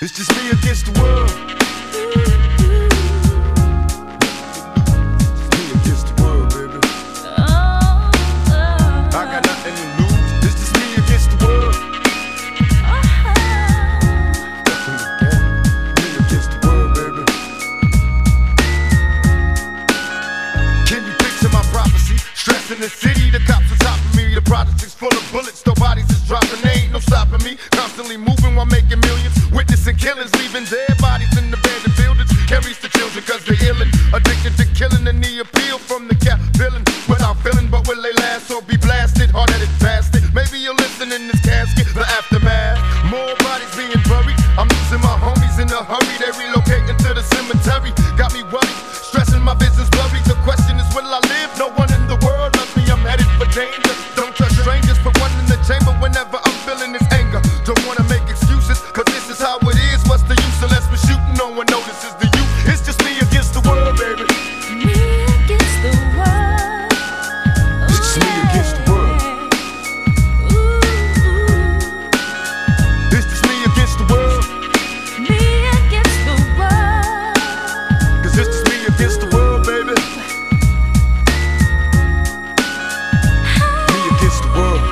It's just me against the world. It's me against the world, baby. I got nothing to lose. It's just me against the world. Me against the world, baby. Can you picture my prophecy? Stress in the city, the cops on top of me. The project's full of bullets, no bodies is dropping. There ain't no stopping me. Constantly moving while making millions. Witnessing killings, leaving dead bodies in the abandoned buildings. Can't reach the children cause they're illin'. Addicted to killing and the appeal from the cap villain. Without feeling, but will they last or be blasted? Hard-headed bastard. Maybe you'll listen in this casket, the aftermath. More bodies being buried. I'm losing my homies in a hurry. They relocating to the cemetery. Got me worried, stressing my business blurry. The question is, will I live? No one in the world loves me. I'm headed for danger. Don't trust strangers. Put one in the chamber whenever I'm feeling this anger. Don't wanna make excuses, cause this is how it is. What's the use unless we're shooting? No one notices the youth. It's just me against the world, baby. Me against the world. It's just me against the world. It's just me against the world. Me against the world. Cause it's just me against the world, baby. Me against the world.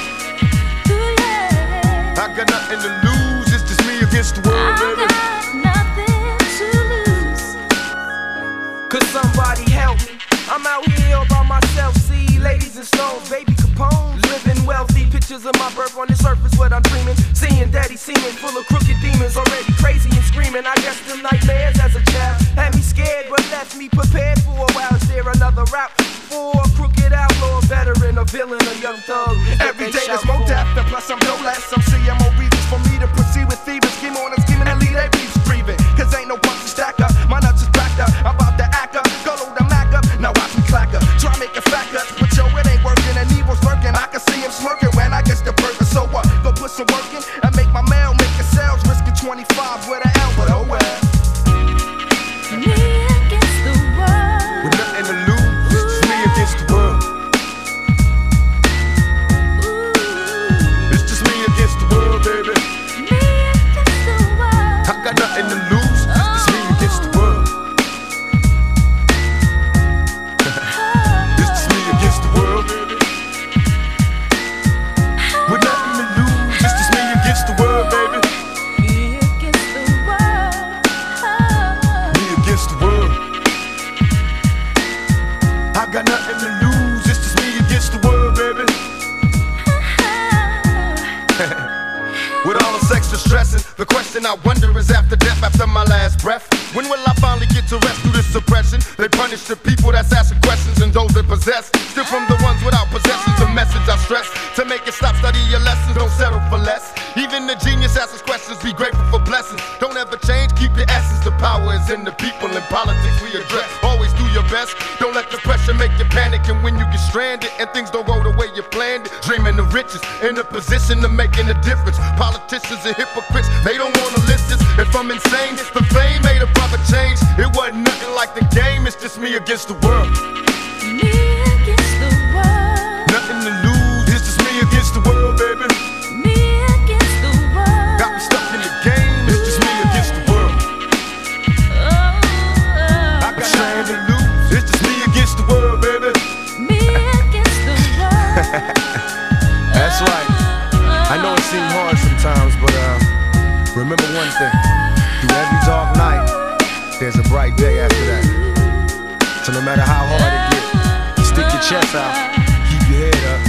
I got nothing to lose. It's just me against the world, baby. Nothing to lose. Could somebody help me? I'm out here all by myself. See ladies and stones, baby Capones, living wealthy. Pictures of my birth on the surface, what I'm dreaming. Seeing daddy seeming full of crooked demons, already crazy and screaming. I guess them nightmares as a child had me scared, but left me prepared for a while. Is there another route for a crooked outlaw, veteran, a villain, a young thug? Every day there's more death, and plus I'm no less. Some CMO reasons for me to proceed with thieves. Scheme on and scheming and lead their beefs breathing. Cause ain't no punch to stack up. My nuts is backed up. I'm about to act up. Go load the Mac up. Now watch me clack up. Try make a fat cut. But yo, it ain't working and evil's lurking. I can see him smirking when I get the burger. So what? Go put some work in and make my mail, make a sales. Risking 25 with an L, but oh well. Me against the world. With nothing to lose. It's just me against the world. It's just me against the world, baby. Me against the world. I got nothing to lose. It's just me against the world. It's just me against the world, baby. With nothing to lose. It's just me against the world, baby. Me against the world. Me against the world. I got nothing to lose. It's just me against the world, baby. With all this extra stressing, the question I wonder is after death, after my last breath, when will I finally get to rest through this suppression? They punish the people that's asking questions and those that possess. Still from the ones without possessions, the message I stress. To make it stop, study your lessons, don't settle for less. Even the genius asks questions, be grateful for blessings. Don't ever change, keep your essence. The power is in the people, in politics we address. Always do your best, don't let the pressure make you panic. And when you get stranded and things don't go the way you planned it, dreaming of riches, in a position of making a difference. Politicians are hypocrites, they don't wanna listen. If I'm insane, it's the fame made a brother change. It wasn't nothing like the game, it's just me against the world. Me against the world. Nothing to lose, it's just me against the world, baby. Me against the world. Got me stuck in the game, it's just me against the world. I got nothing to lose, it's just me against the world, baby. Me against the world. That's right. I know it seems hard sometimes, but remember one thing. Through every dark night, there's a bright day after that. So no matter how hard it gets, stick your chest out, keep your head up.